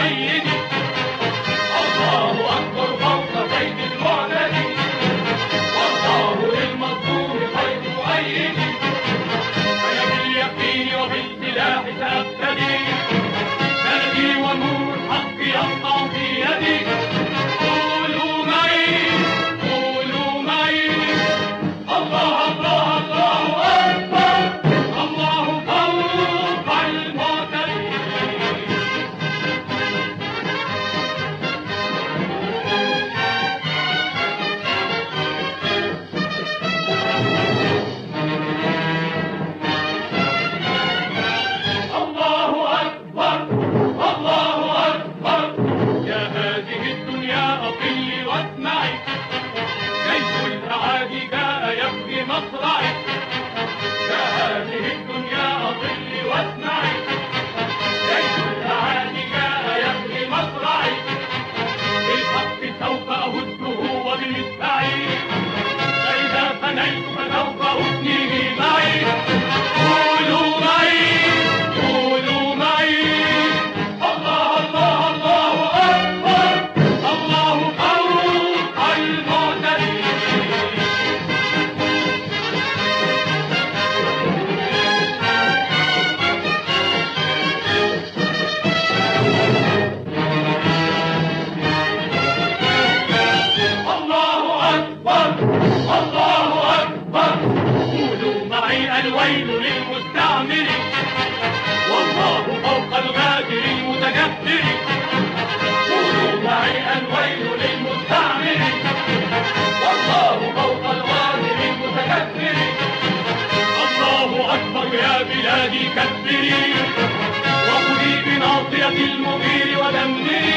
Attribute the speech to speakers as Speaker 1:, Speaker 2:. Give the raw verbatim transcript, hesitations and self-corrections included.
Speaker 1: المؤيد. الله أكبر فوق كيد المعتد، والله للمظلوم خير مؤيد. أنا باليقين وبالسلاح سأبتدي، بلدي ونور الحق يسطع في يدي. قولوا معي قولوا معي، الله الله الله أكبر، الله فوق المعتدين. الله أكبر الله أكبر، يا هذه الدنيا أقلي واسمعي، جيش الأعادي جاء يبكي مصرعي. يا هذه الدنيا أقلي واسمعي، جيش الأعادي جاء يبكي مصرعي. بالحق سوف أهده وبمدفعي، فإذا فنيت فسوف أثنيه معي. قولوا معي قولوا معي، الله الله الله أكبر، الله فوق المعتدين. الله أكبر الله أكبر، قولوا معي الويل للمستعمر، والله فوق الغادر المتجبر. قولوا معي الويل للمستعمر، والله فوق الغادر المتجبر. الله أكبر يا بلادي كبري، وخذي بناصية المغير ودمري.